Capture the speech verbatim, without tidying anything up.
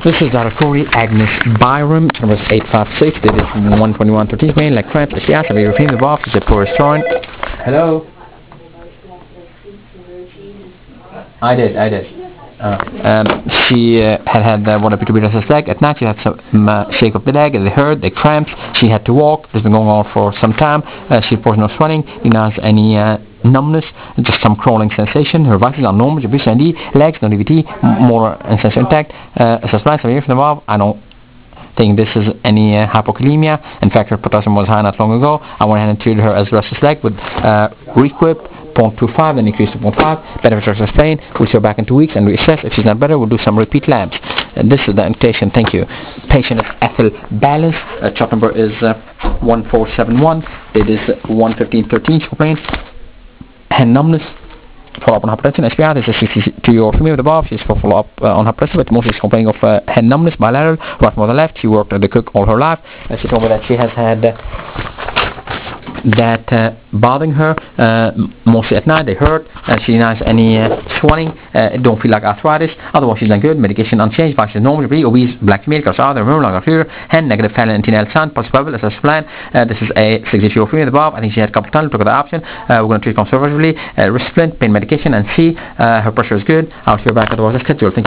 This is Doctor Corey Agnes Byram, number eight five six, that is one twenty-one thirteen, main like cramps, the yes, I mean, repeat the box, it's a poor restaurant. Hello? I did, I did. Uh, um, she uh, had had uh, one of the restless leg. At night she had some uh, shake of the leg, and they hurt, they cramped. She had to walk. This has been going on for some time. Uh, she reports no swelling, didn't have any uh, numbness, just some crawling sensation. Her vitals are normal. She breathes and legs, no D V T, motor and sensor intact. Uh, as a splice from the valve, I don't think this is any uh, hypokalemia. In fact, her potassium was high not long ago. I went ahead and treated her as restless leg with uh, Requip zero point two five, then increased to zero point five. Benefits are sustained. We'll see her back in two weeks and reassess. If she's not better, we'll do some repeat labs. And this is the invitation. Thank you. Patient is Ethel Balance. Uh, chart number is uh, one four seven one. It is one fifteen thirteen. She's complaining hand numbness. Follow up on hypertension. S P R, this is sixty-two-year-old female with above. She's for follow up uh, on hypertension, but mostly she's complaining of uh, hand numbness, bilateral, right more than left. She worked at the cook all her life. And she told me that she has had uh, that uh, bothering her uh, mostly at night. They hurt. Uh, she denies any uh, swelling. Uh, don't feel like arthritis. Otherwise she's done good. Medication unchanged. Vice is normal. Be obese. Black female. Cause other room longer clear. Hand negative talent and T N L sun. Possible as a plan. Uh, this is a sixty-two-year-old female above. I think she had a couple tunnel. Took the option. Uh, we're going to treat conservatively. Uh, Risplint, pain medication, and C. Uh, her pressure is good. I'll hear back otherwise. Schedule. Thank you.